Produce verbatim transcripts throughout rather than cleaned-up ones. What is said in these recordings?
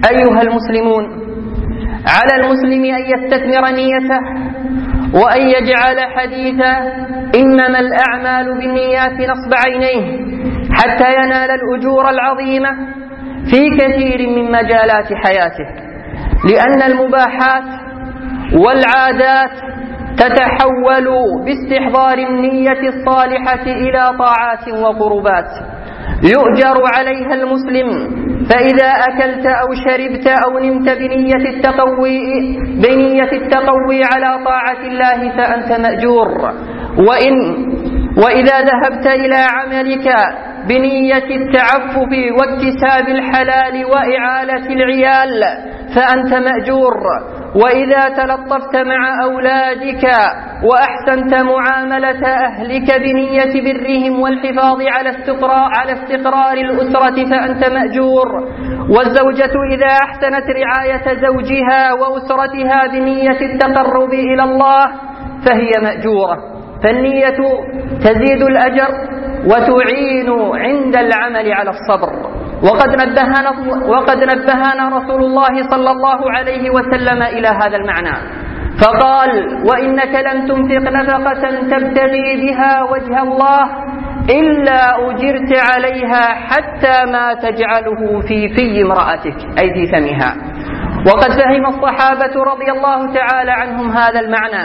أيها المسلمون، على المسلم أن يستثمر نيته وأن يجعل حديث إنما الأعمال بالنيات نصب عينيه حتى ينال الأجور العظيمة في كثير من مجالات حياته، لأن المباحات والعادات تتحول باستحضار النية الصالحة إلى طاعات وقربات يؤجر عليها المسلم. فإذا أكلت أو شربت أو نمت بنية التقوي, بنية التقوي على طاعة الله فأنت مأجور، وإن وإذا ذهبت إلى عملك بنية التعفف واكتساب الحلال وإعالة العيال فأنت مأجور، وإذا تلطفت مع أولادك وأحسنت معاملة أهلك بنية برهم والحفاظ على استقرار, على استقرار الأسرة فأنت مأجور. والزوجة إذا أحسنت رعاية زوجها وأسرتها بنية التقرب إلى الله فهي مأجورة. فالنية تزيد الأجر وتعين عند العمل على الصبر. وقد نبهنا, وقد نبهنا رسول الله صلى الله عليه وسلم إلى هذا المعنى فقال: وإنك لن تنفق نفقة تبتغي بها وجه الله إلا أجرت عليها حتى ما تجعله في في امرأتك، أي في فمها. وقد فهم الصحابة رضي الله تعالى عنهم هذا المعنى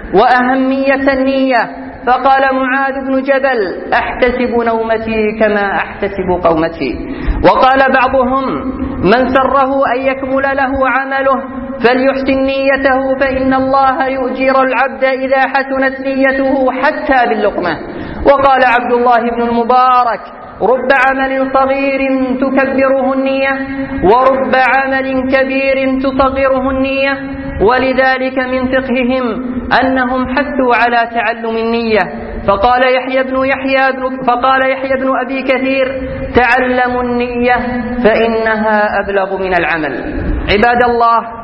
وأهمية النية، فقال معاذ بن جبل: أحتسب نومتي كما أحتسب قومتي. وقال بعضهم: من سره أن يكمل له عمله فليحسن نيته فإن الله يؤجر العبد إذا حسنت نيته حتى باللقمة. وقال عبد الله بن المبارك: رب عمل صغير تكبره النية ورب عمل كبير تصغره النية. ولذلك من فقههم أنهم حثوا على تعلم النية. فقال يحيى بن يحيى بن فقال يحيى بن أبي كثير: تعلموا النية فإنها أبلغ من العمل. عباد الله،